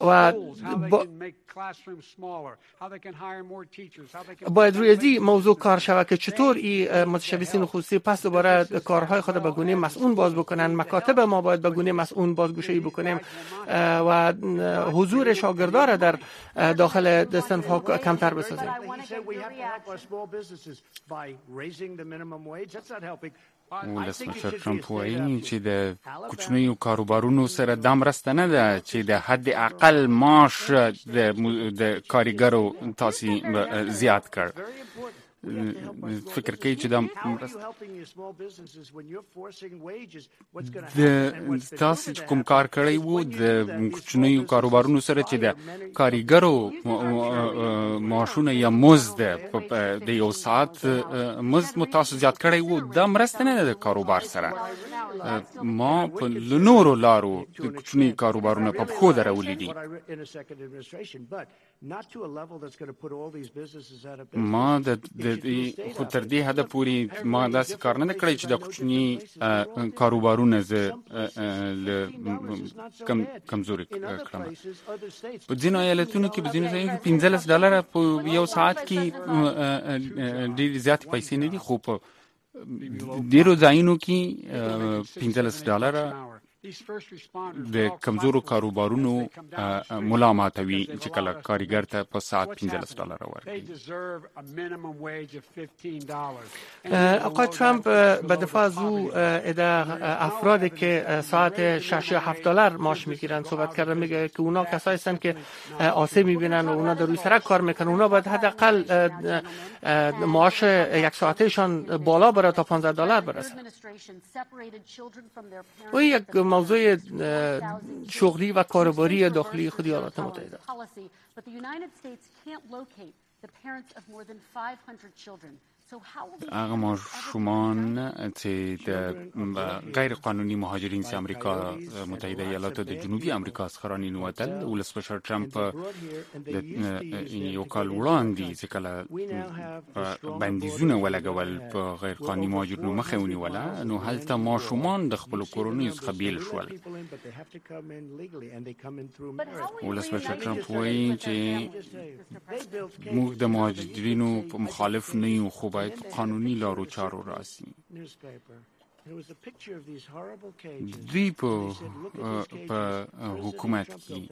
و باید روی این موضوع کار شود که چطور این متشبثین خصوصی پس دوباره کارهای خود به گونه مسئول باز بکنن. مکاتب ما باید به گونه مسئول بازگشایی بکنیم و حضور شاگردان را در داخل صنف‌ها کمتر بسازیم. ولسمشر ترامپ وایي چې د کوچنیو کاروبارونو سره دا مرسته نه ده چې د حد اقل معاش د کارګرو تاسې زیات کړ. فکر کوي چې دا تاسې چې کوم کار کړی وو د کوچنیو کاروبارونو سره چې د کارګرو معاشونه یا مزد د یو ساعت مزد مو تاسو زیات کړی وو، دا مرسته نه ده د کاروبار سره. ما په نورو لارو د کوچني کاروبارونه په پښو درولي دي. ما خو تر دې حده پورې ما داسې کار نه کړی چې د کوچني کاروبارونه زه کمزوري کړم. په ځینو ایالتونو کې په ځینو ځایونو کې $15 په یو ساعت کې ډېرې زیاتې پیسې نه دي، خو په ډېرو ځایونو کې $15 د کمزورو کاروبارونو ملا ماتوي چې کله کارګر ته په ساعت $15 ورکړي. آقای ترامپ به دفاع از او افرادی که ساعت $6 معاش میگیرن صحبت کرده. میگه که اونا کسایی هستن که آسیب میبینن و اونا در روی سرک کار میکنن، اونا باید حداقل معاش یک ساعتشان بالا بره تا $15 برسه. و یک موضوع شغلی و کاروباری داخلی خود ایالات متحده. هغه ماشومان چې د غیر قانوني مهاجرین چې امریکا متحده ایالاتو د جنوبي امریکا څخه راننوتل، ولسمشر ترامپ د یو کال وړاندې چې کله بندیزونه ولګول په غیر قانوني مهاجرینو مخه ونیوله، نو هلته ماشومان د خپلو کورنیو څخه بیل شول. ولسمشر ترامپ وایي چې موږ د مهاجرینو په مخالف نه یو، خو باید قانوني لارو چارو راسي. دوی په حکومت کې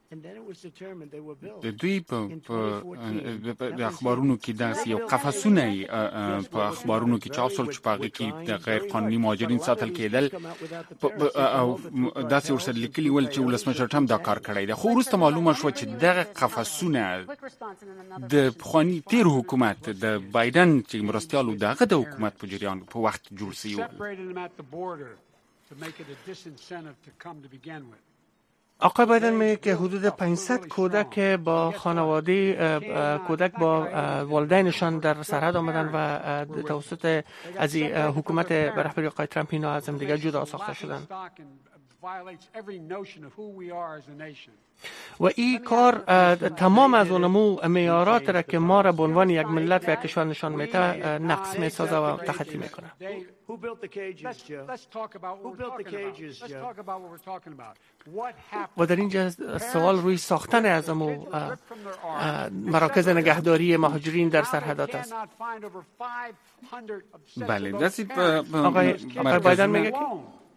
د دوی په اخبارونو کې داسې یو قفسونه په اخبارونو کې چاپ شول چې په هغې کې د غیر قانوني مهاجرین ساتل کېدل او داسې ورسره لیکلي ول چې ولسمشر ټرمپ دا کار کړی دی. خو وروسته معلومه شوه چې دغه قفسونه د پخواني تیر حکومت د بایدن چې مرستیال و، د هغه د حکومت په جریان په وخت جوړ شوي وو. آقای بایدن میگه که حدود 500 کودک با خانواده کودک با والدینشان در سرحد آمدن و توسط از حکومت به رهبری آقای ترامپ اینا از هم دیگه جدا ساخته شدن. و این کار تمام از اونمو معیارات را که ما را به عنوان یک ملت و یک کشور نشان میده نقص میسازه و تخطی میکنه. و در اینجا سوال روی ساختن از امو مراکز نگهداری مهاجرین در سرحدات است. بله، دستی آقای بایدن میگه که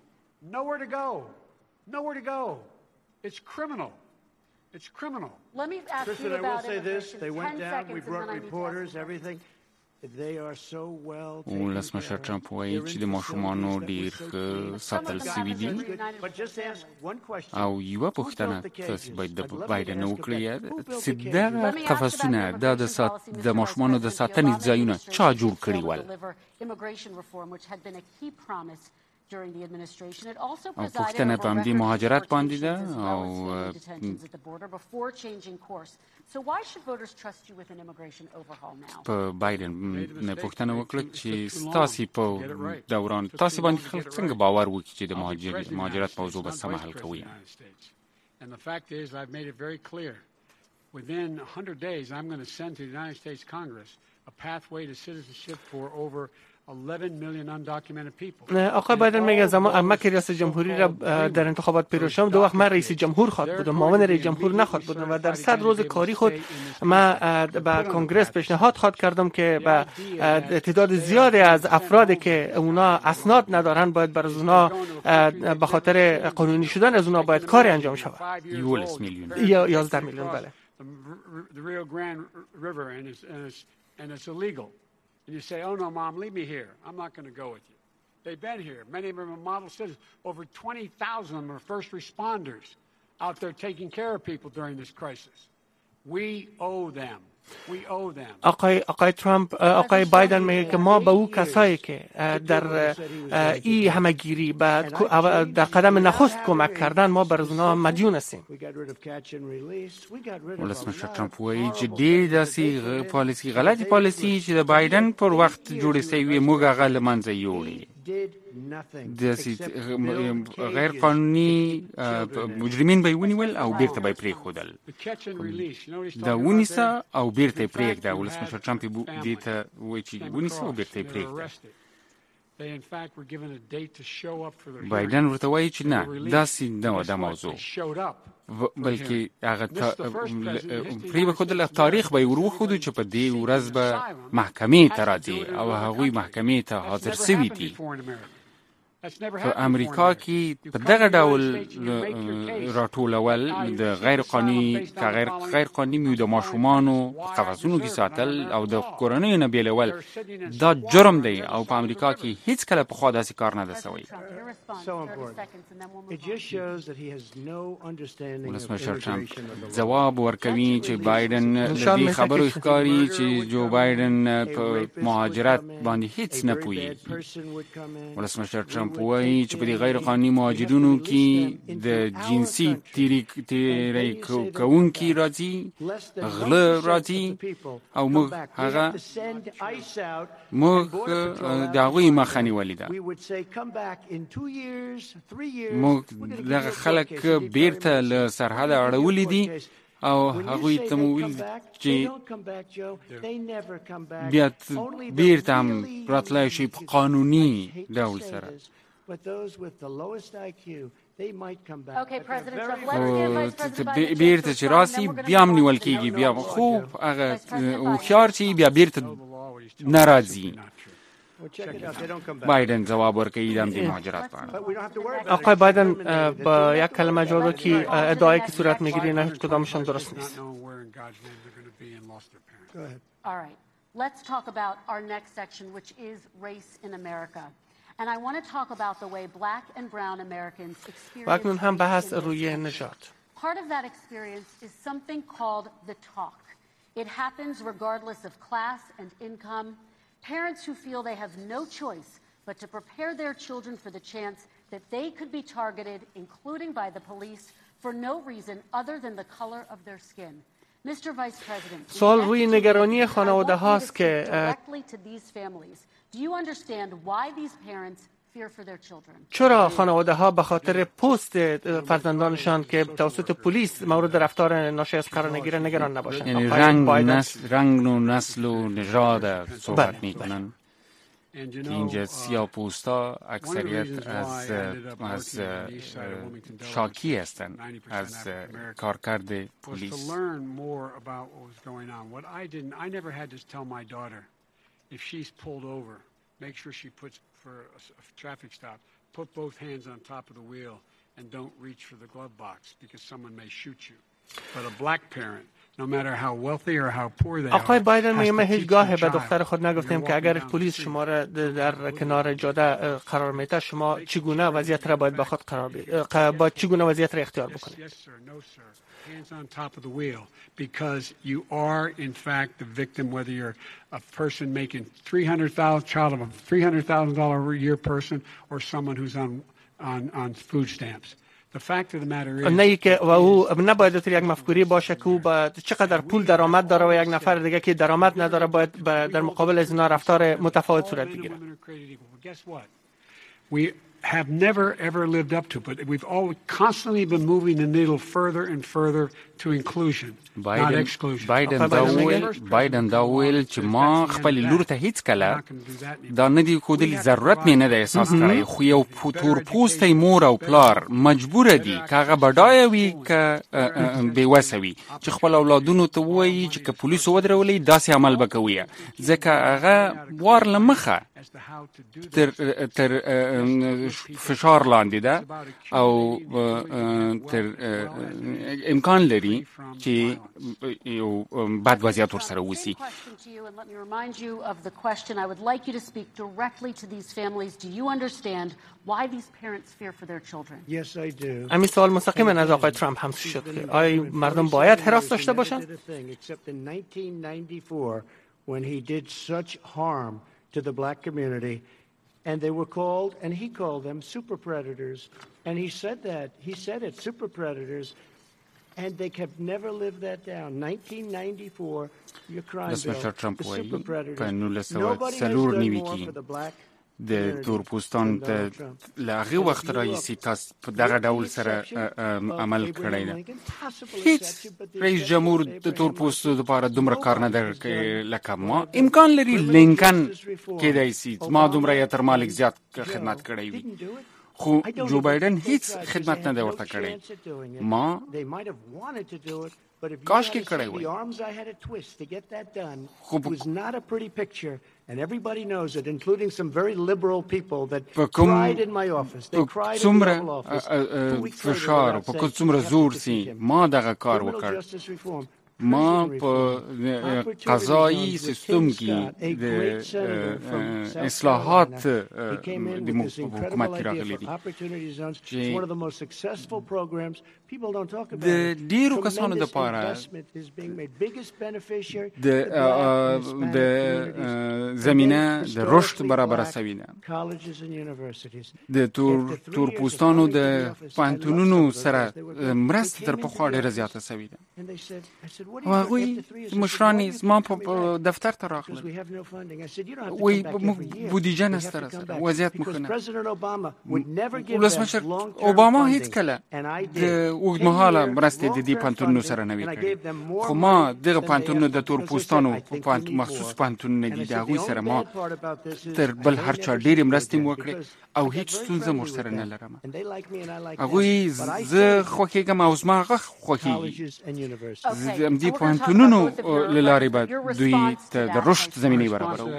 nowhere to go. It's criminal. It's criminal. Let me ask Kristen, you about I will say this. They went down. We brought reporters, everything. They are so well taken. ولسمشر ترامپ وایي چې د ماشومانو ډېر ساتل سوي دي. او یوه پوښتنه تاسې باید د بایدن وکړئ چې دغه قفسونه د ماشومانو د ساتنې ځایونه چا جوړ کړي ول؟ او پوښتنه په همدې مهاجرت باندې ده. او په بایدن نه پوښتنه وکړه چې ستاسې په دوران تاسې باندې خلک څنګه باور وکړي چې د مهاجرت موضوع به سمه حل کوي. And the fact is, I've made it very clear. Within 100 days, I'm going to send to the United States Congress a pathway to citizenship for over آقای بایدن میگه زمان که ریاست جمهوری را در انتخابات پیروز شدم دو وقت من رئیس جمهور خواد بودم، معاون رئیس جمهور نخواد بودم و در 100 روز کاری خود من به کنگره پیشنهاد کردم که به تعداد زیادی از افرادی که اونا اسناد ندارن باید بر اونا به خاطر قانونی شدن از اونا باید کاری انجام شود. 11 میلیون 11 میلیون بله. The Rio Grande River and it's illegal. And you say, oh no, Mom, leave me here. I'm not going to go with you. They've been here. Many of them are model citizens. Over 20,000 of them are first responders out there taking care of people during this crisis. We owe them. آقای ترامپ آقای بایدن میگه که ما به او کسایی که در این همگیری در قدم نخست کمک کردن ما بر اونا مدیون هستیم. ولسمشر ترامپ وایي چې ډېر داسې پالیسي غلطي پالیسي چې د بایدن پر وخت جوړې سوي موږ هغه له منځه یوړې. داسې غیر قانوني مجرمین به یې ونیول او بیرته به یې پرېښودل. دا ونیسه او بیرته یې پرېږده. ولسمشر ترامپ دې ته وایي چې ونیسه او بیرته یې پرېږده. بایدن ورته وایي چې نه داسې نه وه دا موضوع، بلکې هغه پرېښودل تاریخ به یې ور وښودو چې په دې ورځ به محکمې ته راځي او هغوی محکمې ته حاضر سوي دي. په امریکا کې په دغه ډول راټولول د غیر قانوني د ماشومانو قفسونو کې ساتل او د کورنیو نه بیلول دا جرم دی او په امریکا کې هیڅ کله پخوا داسې کار نه ده سوی. ولسمشر ترامپ ځواب ورکوي چې بایدن له دې خبرو ښکاري چې جو بایدن په مهاجرت باندې هیڅ نه پوهېږي. ولسمشر ترامپ وایي چې په دې غیر قانوني مهاجرینو کې د جنسي تیری کوونکي راځي، غله راځي او موږ د هغوی مخه نیولې ده. موږ دغه خلک بیرته له سرحده اړولي دي او هغوی ته مو ویل چې بیا بیرته هم راتلای شي په قانوني ډول سره. بیرته چې راسي بیا هم نیول کېږي، بیا خوب هغه هوښیار چې بیا بیرته نه راځي. بایدن جواب ورکوي د همدې مهاجرت په اړه. آقای بایدن با یک کلمه جواب که ادعایی که صورت میگیری نه هیچ کدامشان درست نیست. Let's talk about our next section, which is race in America. And I want to talk about the way black and brown Americans experience. اکنون هم بحث روی نژاد. Part of that experience is something called the talk. It happens regardless of class and income. Parents who feel they have no choice but to prepare their children for the chance that they could be targeted, including by the police, for no reason other than the color of their skin. Mr. Vice President, سوال روی نگرانی خانواده هاست که Do you understand why these parents fear for their children? چرا خانواده ها به خاطر پست فرزندانشان که توسط پلیس مورد رفتار ناشایست قرار نگیره نگران نباشند؟ یعنی رنگ و نسل و نژاد صحبت میکنن. اینجا سیاه‌پوستا اکثریت از شاکی هستند از کارکرد پلیس. If she's pulled over, make sure she puts for a traffic stop, put both hands on top of the wheel and don't reach for the glove box because someone may shoot you. But a black parent, no matter how wealthy or how poor they are. آقای بایدن میگه هیچگاه به دختر خود نگفتیم که اگر پلیس شما را در کنار جاده قرار میده شما چگونه وضعیت را باید با خود قرار بدید، باید چگونه وضعیت را اختیار بکنید. Yes sir, no sir. Hands on top of the wheel because you are in fact the victim whether you're a person making child of a $300,000 a year person or someone who's on food stamps. The fact of the matter is نه که و او نباید یک مفکوری باشه که او با چقدر پول درآمد داره و یک نفر دیگه که درآمد نداره باید در مقابل از اینا رفتار متفاوت صورت بگیره. have never, ever lived up to. But we've all constantly been moving the needle further and further to inclusion, not exclusion. بایدن دا ویل چې ما خپل لور ته هیڅ کله دا نه دی کودلی ضرورت مې نه ده احساس کړی خو یو تور پوستی مور او پلار مجبور دي که هغه بډایه وي که بېوسه وي چې خپل اولادونو ته ووایي چې که پولیسو ودرولې داسې عمل به کوي ځکه هغه وار له مخه تر فشار لاندې ده او تر امکان لري چې یو بد وضعیت ورسره وسی. Let me remind you of the question. I would like you to speak directly to these families. Do you understand why these parents fear for their children? Yes, I do. همین سوال مستقیما از آقای ترامپ هم شد که آیا مردم باید حراس داشته باشند؟ Except in 1994 when he did such harm to the black community and they were called and he called them super predators and he said it super predators and they kept never lived that down. 1994 your crime bill the super predators nobody has done more for the black د تورپوستان ته له هغه وخت راهیسې تاسو په دغه ډول سره عمل کړی دی. هیڅ رئیس جمهور د تورپوستو لپاره دومره کار نه دی لکه ما. امکان لري لینکن کېدای سي ما دومره یا تر مالک زیات خدمت کړی وي خو جو بایدن هیڅ خدمت نه دی ورته کړی. ما کاش کې کړی وای خو And everybody knows it, including some very liberal people that cried in my office. They cried in the Oval Office. فشار په څومره زور سي ما دغه کار وکړ. ما په قضایی سیستم کې د اصلاحات د حکومت راغلي دي د ډیرو کسانو لپاره د زمینه د رشد برابر شوی ده. د تورپوستانو د پوهنتونونو سره مرسته تر پخوا ډیره زیاته شوې ده. هغوی مشران زما په دفتر ته راغلل وایي موږ بودیجه نشته راسره وضعیت موږ نه. ولسمشر اوباما هیڅ کله د اوږدمهاله مرستې د دې پوهنتونونو سره نه وي کړې خو ما دغه پوهنتونونه د تورپوستانو مخصوص پوهنتونونه دي د هغوی سره ما تر بل هر چا ډېرې مرستې مو وکړې او هیڅ ستونزه مو ورسره نه لرم. هغوی زه خوښېږم او زما هغه خوښېږي. دې پوهنتونونو له لارې به دوی ته د رشد زمینې برابروي.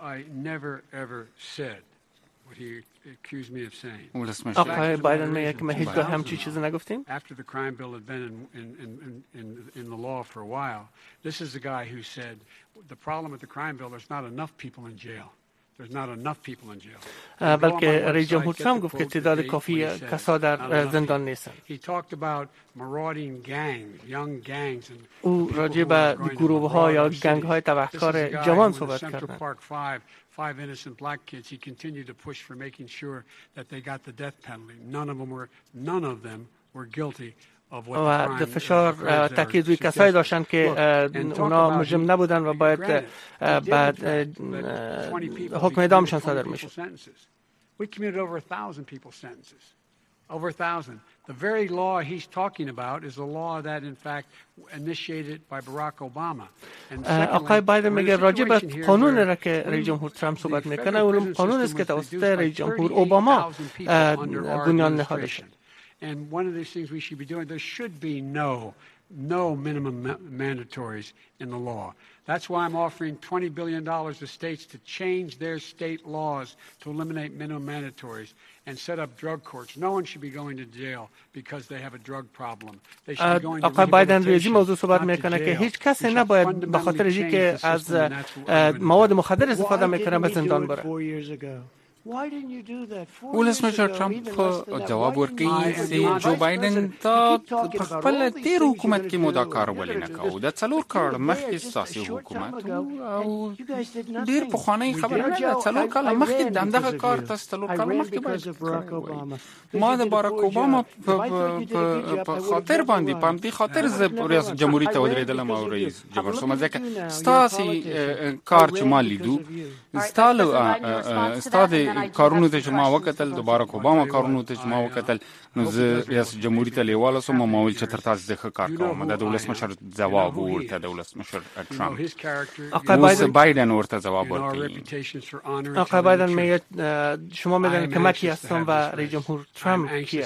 آقای بایدن میگه که ما هیچگاه همچین چیزی نگفتیم. After the crime bill had been in the law for a while, this is the guy who said the problem with the crime bill, there's not enough people in jail. There's not enough people in jail. بلکه رئیس جمهور ترامپ گفت که تعداد کافی کسا در زندان نیستند. He talked about marauding gangs, young gangs. او راجع به گروه‌ها یا گنگ‌های تبهکار جوان صحبت کرد. 5 innocent black kids. He continued to push for making sure that they got the death penalty. None of them were guilty. و فشار تاکید روی کسایی داشتن که اونا مجرم نبودن و باید بعد حکم اعدامشان صادر میشه. We committed over 1,000 people's sentences. Over 1,000. The very law he's talking about is a law that in fact initiated by Barack Obama. آقای بایدن میگه راجع به قانون را که رئیس جمهور ترامپ صحبت میکنه اون قانون است که توسط رئیس جمهور اوباما بنیان نهاده شد. And one of these things we should be doing, there should be no minimum mandatories in the law. That's why I'm offering $20 billion to states to change their state laws to eliminate minimum mandatories and set up drug courts. No one should be going to jail because they have a drug problem. They should be going to آقای بایدن روی این موضوع صحبت میکنه که هیچ کسی نباید به خاطر اینکه از مواد مخدر استفاده میکنه به زندان بره. ولسمشر ترامپ جواب ورکړي چې جو بایدن ته په خپل تیر حکومت کې مودا کار ولې نه کاوه. د 4 کال مخکې سیاسي حکومت او ډیر په خوانی خبره نه 4 کال مخکې دغه کار تاسو 4 کال مخکې باید ما د باراک اوباما په خاطر باندې په دې خاطر ز ریاست جمهوریت ته ودرېدلم او رئیس جمهور سم ځکه ستاسي کار چې ما لیدو ستاسو کارونو ته چې ما وکتل د باراک اوباما کارونو ته چې ما وکتل نو زه ریاست جمهوریت ته لیواله سوم ما ویل چې تر تاسو د ښه کار کوم د ولسمشر ځواب ورته د ولسمشر ترامپ اوس بایدن ورته ځواب ورکړي آقای بایدن میگه شما میدونید که من کی هستم و رئیس جمهور ترامپ کیه.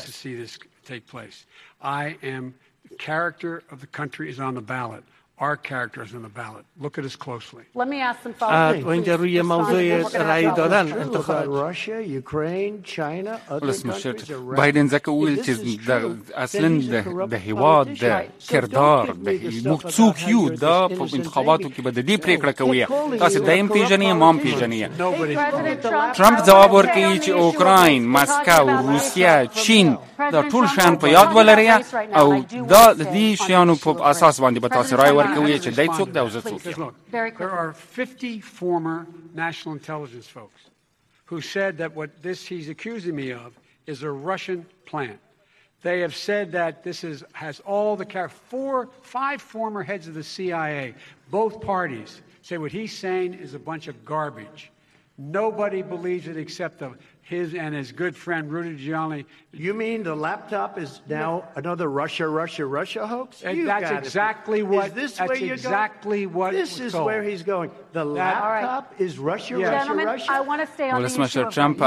I am the character of the country is on the ballot. Our character is on the ballot. Look at us closely. Let me ask some follow-up. و اینجا روی موضوع رأی دادن انتخابات Russia, Ukraine, China, other countries around. بایدن ځکه ویل چې اصلا د هیواد د کردار د موږ څوک یو دا په انتخاباتو کې به د دې پریکړه کوي تاسو دایم پیژنئ مام پیژنئ. ټرمپ ځواب ورکوي چې اوکراین، مسکو، روسیا، چین دا ټول شیان په یاد ولرئ او دا د دې شیانو په اساس باندې به تاسو رای ورکوي چې دای څوک دا او زه څوک یم. There are 50 former national intelligence folks who said that what he's accusing me of is a Russian plant. They have said that this has all the 5 former heads of the CIA, both parties, say what he's saying is a bunch of garbage. Nobody believes it except his and his good friend Rudy Giuliani. You mean the laptop is now another Russia hoax? That's exactly what. Is this where you're exactly going? what. This is where he's going. The laptop is Russia. Gentlemen, I want to stay on the issue ولسمشر of ترامپ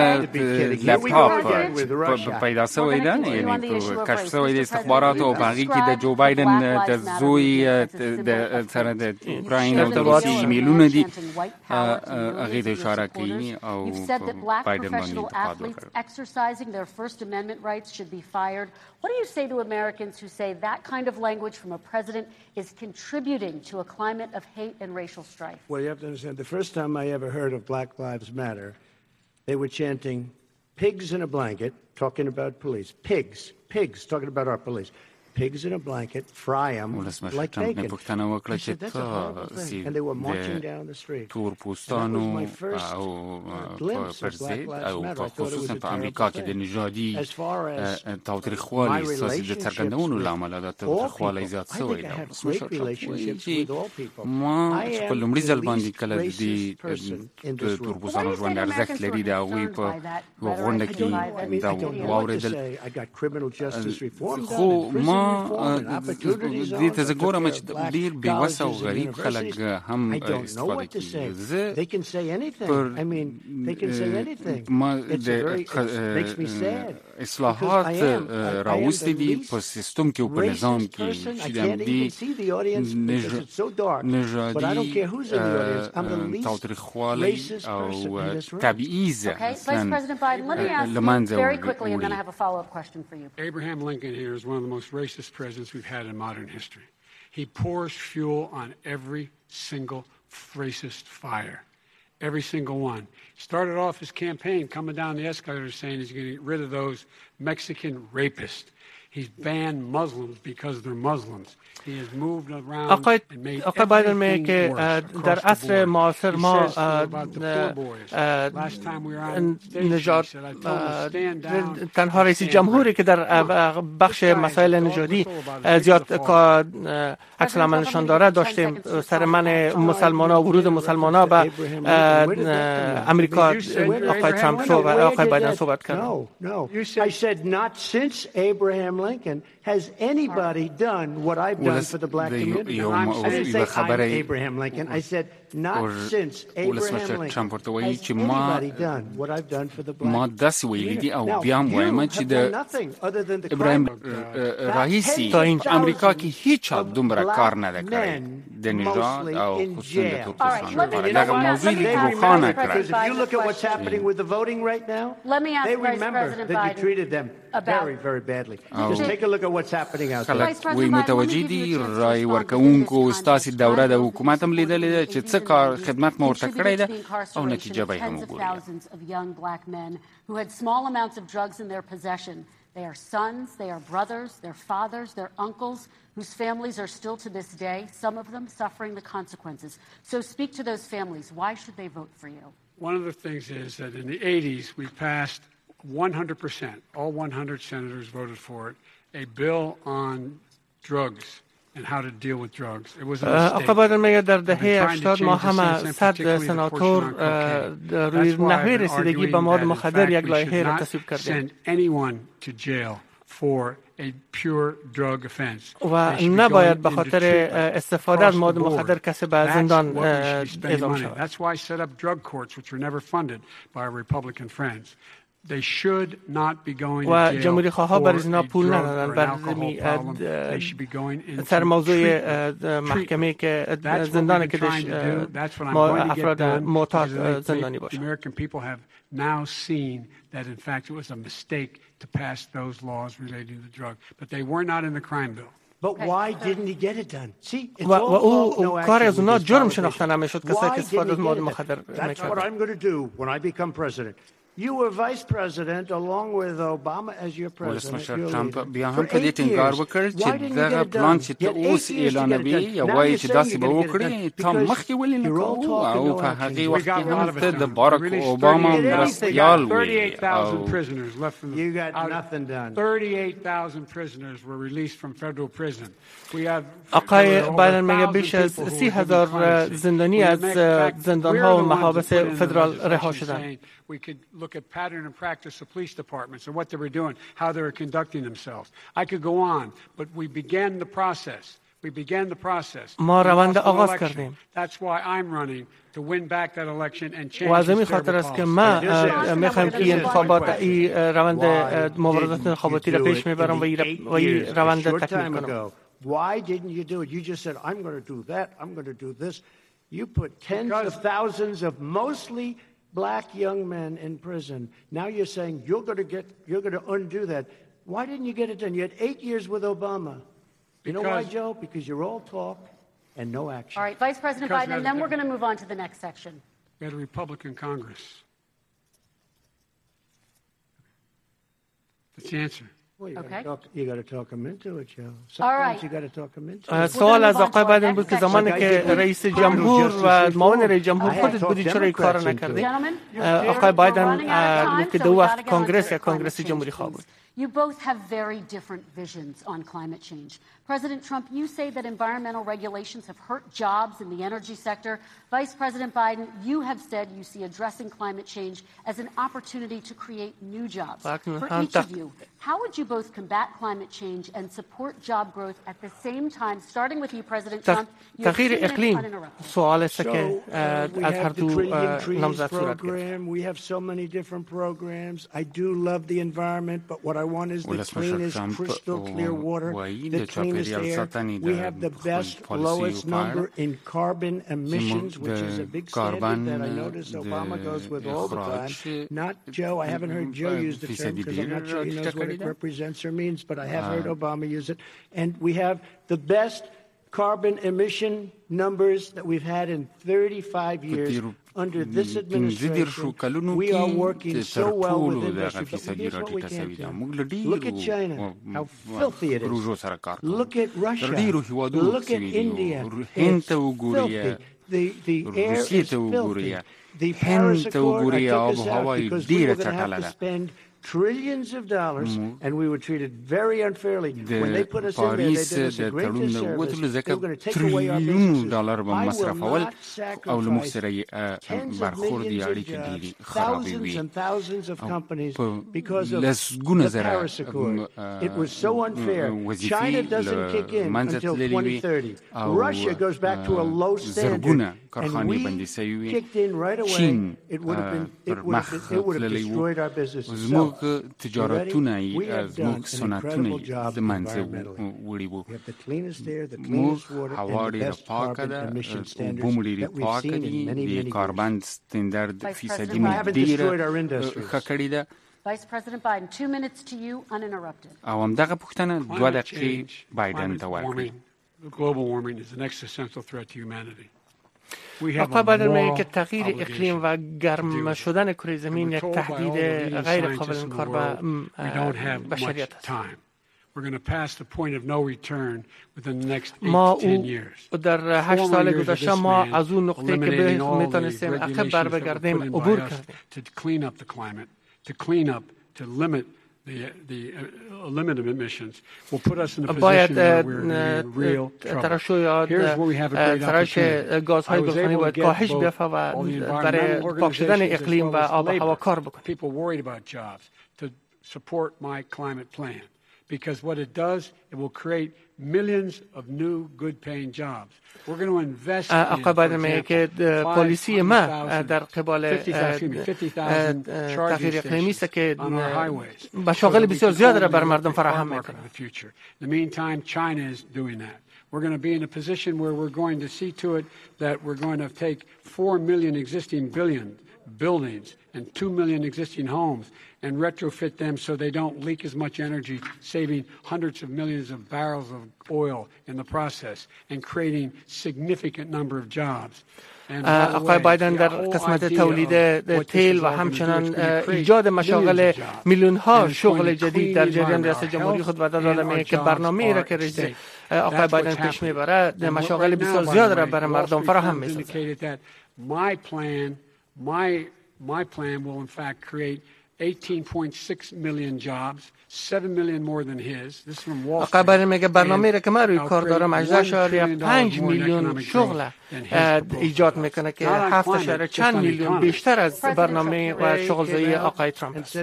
لپټاپ پیدا شوی دی یعنی کشف شوی دی استخباراتو او هغه کې د جو بایدن د زوی د سره د اوکراین او د روسیې ایمیلونه دي هغه ته اشاره کوي او بایدن athletes exercising their First Amendment rights should be fired. What do you say to Americans who say that kind of language from a president is contributing to a climate of hate and racial strife? Well, you have to understand, the first time I ever heard of Black Lives Matter, they were chanting pigs in a blanket, talking about police. Pigs, talking about our police. Pigs in a blanket, fry them like bacon. I said, that's a horrible thing. And they were marching down the street. تور پوستانو او پرزید او خصوصا په امریکا کې د نژادي تاوتریخوالي سیاسي د څرګندونو لامل دا تاوتریخوالي زیات شوی دی. ما په لومړي ځل باندې کله د تور پوستانو ژوند ارزښت لري دا هغوی په غونډه کې دا واورېدل خو ما دې ته زه ګورم چې ډېر بېوسه او غریب خلک هم استفاده کوي. زه ما د اصلاحات راوستي دي په سیستم کې او په نظام کې چې نژادي تاوتریخوالی او تبعیض اصلا له منځه وړي. Abraham Lincoln here is one of the most racist presidents we've had in modern history. He pours fuel on every single racist fire. Every single one. Started off his campaign coming down the escalator saying he's going to get rid of those Mexican rapists. He's banned Muslims because they're Muslims. He has moved around and made everything worse across the board. معاصر ما نژاد تنها رئیس جمهوری که در بخش مسائل نژادی زیاد عکس العمل نشان داره داشتیم سر من مسلمانا ورود مسلمانا به امریکا آقای ترامپ و آقای بایدن صحبت کردن. No. I said not since Abraham Lincoln has anybody done what I've done for the black community. I didn't say I'm Abraham Lincoln. I said not since Abraham Lincoln has anybody done what I've done for the black community. ما داسې ویلي دي او بیا هم وایم چې د ابراهیم رئیسي په امریکا کې هیڅ دومره کار نه ده کړی د نژاد او خصوصا د تور پوستانو لپاره. دغه موضوع یې روښانه کړه. If you look at what's happening with the voting right now, they remember that you treated them very, very badly. Just take a look at what's happening out there. خلک وی متوجه دي رای ورکوونکو ستاسې دوره د حکومت هم لیدلې ده چې څه کار خدمت مو ورته کړی ده او نتیجه به یې هم وګورئ. Thousands of young black men who had small amounts of drugs in their possession. They are sons, they are brothers, their fathers, their uncles, whose families are still to this day, some of them suffering the consequences. So speak to those families. Why should they vote for you? One of the things is that in the 80s, we passed 100%, all 100 senators voted for it, a bill on drugs and how to deal with drugs. It was a آقا mistake. بایدن میگه در We've been دهه trying to 80 ما change the همه Senate, and 100 particularly the سناتور portion on cocaine. روی That's why I've نحوه been رسیدگی arguing به مواد that, in مخدر fact, یک we لایحه should را not تصویب کردیم send anyone to jail for a pure drug offense. و They should be نباید going به into خاطر treatment استفاده از across مواد the board. مخدر کسی به That's زندان what we should be spending اعزام money. شود. That's why I set up drug courts, which were never funded by our Republican friends. They should not be going to و jail جمهوری for خواه برای اینا a پول drug ندادن or an بر alcohol problem. They should be going into سر موضوع treatment. محکمه که That's what we've زندان been که trying to do. That's what I'm ما going to get افراد done. معتاد Because I think زندانی the باشند. American people have now seen that in fact it was a mistake to pass those laws relating to the drug, but they were not in the crime bill. But why didn't he get it done? See, it's و all او talk, no کار action از with اونا this جرم politician. شناخته نمیشد کسایی Why که استفاده از didn't he مواد get it مخدر done? That's what میکردن. I'm going to do when I become president. You were vice president along with Obama as your president. ولسمشر your ترامپ leader, بیا for هم په دې 8 ټینګار years. وکړ Why چې didn't you دغه get it پلان done? چې You ته had 8 اوس years to get it اعلانوي done. یا Now وایي you're چې saying داسې you're به gonna get it وکړي done تا because مخکې ولې نه you're all کوو talk and او no په action. هغې We وخت got کې a lot هم of it ته done. د بارک We released اوباما 38,000 مرستیال وې 38,000 او prisoners left from the You got out- nothing done. 38,000 prisoners were released from federal prison. We have آقای there were over بایدن میگه 1,000 بیش از people who were 30,000 given clemency. زندانی We از make- in fact, زندان‌ها we're و the ones that محابس put in the فدرال رها legislation شدند. saying we could look at pattern and practice of police departments and what they were doing, how they were conducting themselves. I could go on, but we began the process. We began the process. ما We روند lost an آغاز election. کردیم. That's why I'm running to win back that election and change و از این this خاطر terrible است که policy. ما میخوایم که این انتخابات ای روند Why مبارزات didn't انتخاباتی you را do پیش it میبرم in و the 8 این years, روند a short تکمیل time کنم. ago? Why didn't you do it? You just said, I'm going to do that, I'm going to do this. You put tens Because- of thousands of mostly black young men in prison. Now you're saying you're going to undo that. Why didn't you get it done? You had 8 years with Obama. You know why, Because- Joe? Because you're all talk and no action. All right, Vice President Because Biden, and then we're going to move on to the next section. We had a Republican Congress. That's the answer. Well, Okay. you got to talk them into it, Joe. All Sometimes right. you got to talk them into اه، it. سوال از آقای بایدن بود که زمانی Like I که did with رئیس criminal جمهور justice و reform. معاون رئیس جمهور I had خودت talked بودی چرا این کار Democrats into نکردی؟ it. Gentlemen, آقای we're بایدن running out of time, گفت که so دو we وقت gotta get on to کنگرس یا climate کنگرس change, جمهوری خواه please. بود. You both have very different visions on climate change. President Trump, you say that environmental regulations have hurt jobs in the energy sector. Vice President Biden, you have said you see addressing climate change as an opportunity to create new jobs. For each of you, how would you both combat climate change and support job growth at the same time? Starting with you, President Trump, you have 2 تغییر minutes اقلیم uninterrupted. سوال است که we از هر have the دو Trillion Trees نامزد صورت گرفت. program. We have so many different programs. I do love the environment, but what I want is the ولسمشر cleanest, ترامپ crystal clear water, وایي the د cleanest چاپیریال air. ساتنې We د have the خپل best, پالیسیو lowest په اړه number in carbon چې emissions, موږ which is a د big کاربن standard that I notice د Obama goes with all the time. اخراج Not Joe. I haven't heard Joe use the term فیصدی because I'm not ډېر sure he knows ټیټه what کړې it ده. represents or means, but I have heard Obama use it. And we have the best carbon emission numbers that we've had in 35 years. Under this administration, we are working so well with industry, but here's what we can't do. Look at China, how filthy it is. Look at Russia. Look at India. It's filthy. The air is filthy. The Paris Accord, I took us out because we were going to have to spend trillions of dollars, and we were treated very unfairly. When they put us in there, they did us a great disservice. They were going to take away our businesses. I will not sacrifice tens of millions of jobs, thousands and thousands of companies because of the Paris Accord. It was so unfair. China doesn't kick in until 2030. Russia goes back to a low standard, and we kicked in right away. It would have destroyed our businesses. زموږ تجارتونه زموږ صنعتونه د منځه وړي وو موږ هوا ډېره پاکه ده اوبه مو ډېرې پاکه دي د کاربن سټنډرډ فیصدي مو ډېره ښه کړې ده Vice President Biden, 2 minutes to you, uninterrupted. او همدغه پوښتنه 2 دقیقې بایدن ته ورکړي. Global warming is an existential threat to humanity. آقای بایدن میگه که تغییر اقلیم و گرم شدن کره زمین یک تهدید غیر قابل انکار به بشریت است. ما او در 8 سال گذشته ما از اون نقطه که میتونستیم عقب بر بگردیم عبور کردیم. To clean up, to limit the limited emissions will put us in a باید position where we're in real trouble. ترشح Here's where we have a great تراش opportunity. گازهای I was گلخانی able to باید get کاهش both بیافته و all the برای environmental پاک شدن organizations as اقلیم و well as آب و هوا labor, کار بکنه. people worried about jobs, to support my climate plan. Because what it does, it will create millions of new good-paying jobs. We're going to invest in, آقا باید میگه که پالیسی ما در قبال 50,000 تغییر اقلیمی است که on our highways. مشاغل بسیار زیاد را بر مردم فراهم میکنه. In the meantime, China is doing that. We're going to be in a position where we're going to see to it that we're going to take 4 million existing buildings and 2 million existing homes and retrofit them so they don't leak as much energy, saving hundreds of millions of barrels of oil in the process and creating significant number of jobs. آقای بایدن در قسمت تولید تیل و همچنان ایجاد مشاغل میلیون ها شغل جدید در جریان ریاست جمهوری خود و داده که برنامه ای را که رئیس آقای بایدن پیش میبره مشاغل بسیار زیاد را برای مردم فراهم میسازد. My plan will in fact create 18.6 million jobs, 7 million more than his. This is from Wall Street. آقای بایدن میگه برنامه را که من روی کار دارم 18.5 میلیون شغل ایجاد میکنه که 7 چند میلیون بیشتر از برنامه و شغلزایی آقای ترامپ است.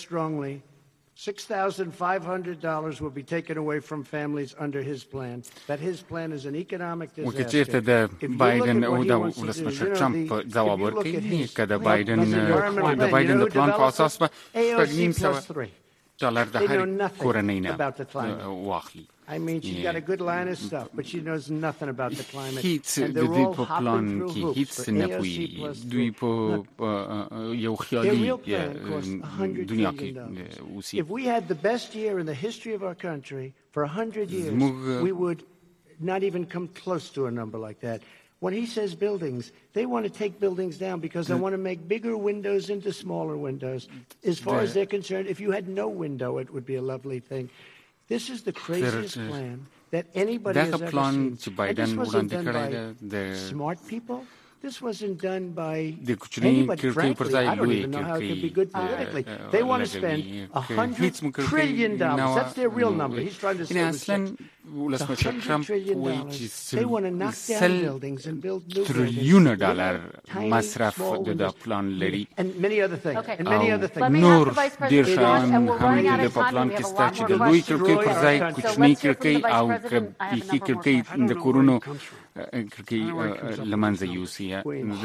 $6,500 will be taken away from families under his plan. That his plan is an economic disaster. وکچرته د بایدن او د ولسمشر ترامپ جواب ورکړي کله بایدن د پلان په اساس به $900 د هر کورنۍ نه واخلي. I mean, she's got a good line of stuff, but she knows nothing about the climate. هیڅ د دوی په پلان کې هیڅ نه پوي. دوی په یو خیالي دنیا کې اوسي. If we had the best year in the history of our country for 100 years, we would not even come close to a number like that. When he says buildings, they want to take buildings down because they want to make bigger windows into smaller windows. As far as they're concerned, if you had no window, it would be a lovely thing. This is the craziest plan that anybody has ever seen. And this wasn't done by smart people. This wasn't done by anybody, frankly. I don't even know how it could be good politically. They want to spend $100 trillion. That's their real number. He's trying to say $100 trillion. They want to knock down buildings and build new $100 trillion مصرف د پلان لري. And many other things. And many other things. نور ډیر شان هم د پلان کې ستا چې د لوی کړکۍ پر ځای کوچنۍ کړکۍ او کړکۍ کړکۍ د کورونو کړکۍ لمنځه یوسي.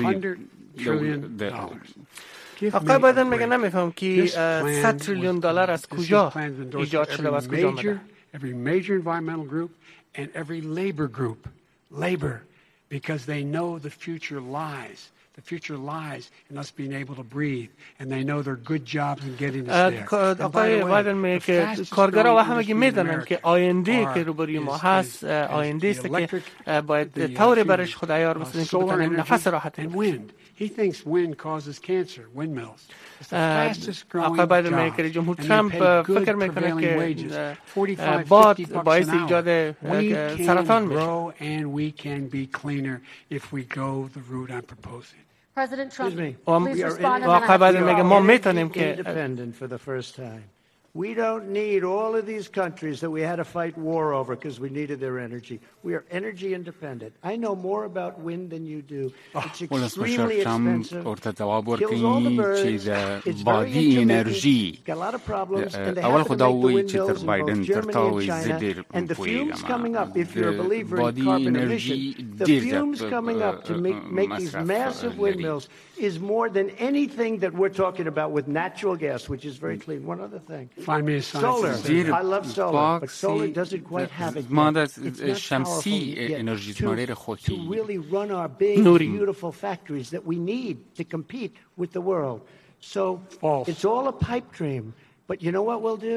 آقای بایدن میگه نمیفهم که $100 trillion از کجا ایجاد شده و از کجا آمده. Every major environmental group and every labor, because they know the future lies. The future lies in us being able to breathe, and they know there are good jobs in getting us there. آقای بایدن میگه که کارگرها و همگی میدونن که آینده که روبروی ما هست آینده است که باید طوری برش خدایار بسازیم که بتونیم نفس راحت بکشیم. He thinks wind causes cancer, windmills. آقای بایدن میگه که جمهور ترامپ فکر میکنه که باد باعث ایجاد سرطان میشه. And we can be cleaner if we go the route I'm proposing. President Trump, please respond. آقای بایدن میگه ما میتونیم که independent for the first time. We don't need all of these countries that we had to fight war over because we needed their energy. We are energy independent. I know more about wind than you do. It's extremely expensive. Kills all the birds. It's very intermittent. Got a lot of problems. And they have to make the windmills in both Germany and China. And the fumes coming up, if you're a believer in carbon emission, the fumes coming up to make these massive windmills is more than anything that we're talking about with natural gas, which is very clean. One other thing. Solar. I love solar, but solar doesn't quite have it yet. It's not powerful yet to really run our big, beautiful factories that we need to compete with the world. So it's all a pipe dream. But you know what we'll do?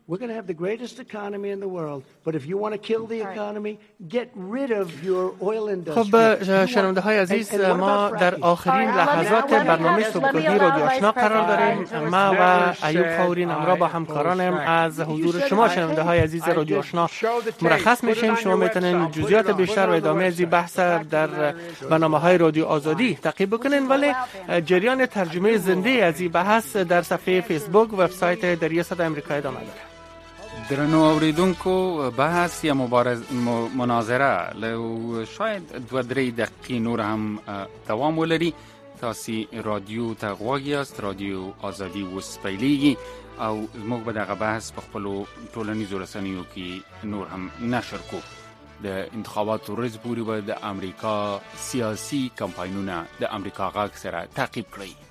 We're going to have the greatest economy in the world, but if you want to kill the economy, get rid of your oil industry. خب شنونده های عزیز، ما در آخرین لحظات برنامه صبحگاهی رادیو آشنا قرار داریم. ما و ایوب خاورین همراه با همکارانم از حضور شما شنونده های عزیز رادیو آشنا مرخص میشیم. شما میتونین جزئیات بیشتر و ادامه از این بحث در برنامه‌های رادیو آزادی تعقیب بکنین، ولی جریان ترجمه زنده از این بحث در صفحه فیسبوک و وبسایت در ریاست آمریکا ادامه داره. درنو اوریدونکو بحث یا مناظره لو شاید 2-3 دقیقې نور هم دوام ولري. تاسو رادیو ته غواړئ است، رادیو آزادي وسپیلیږي او موږ به دغه بحث په خپل ټولنیزو رسنیو کې نور هم نشر کو. د انتخاباتو ورځ پورې به د امریکا سیاسي کمپاینونه د امریکا غږ سره تعقیب کړئ.